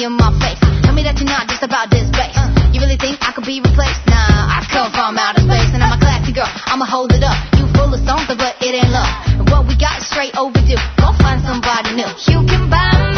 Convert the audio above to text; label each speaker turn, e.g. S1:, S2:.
S1: me in my face. Tell me that you're not just about this bass. You really think I could be replaced? Nah, I come from outer space, and I'm a classy girl, I'ma hold it up. You full of something, but it ain't love. And what we got is straight overdue. Go find somebody new. You can buy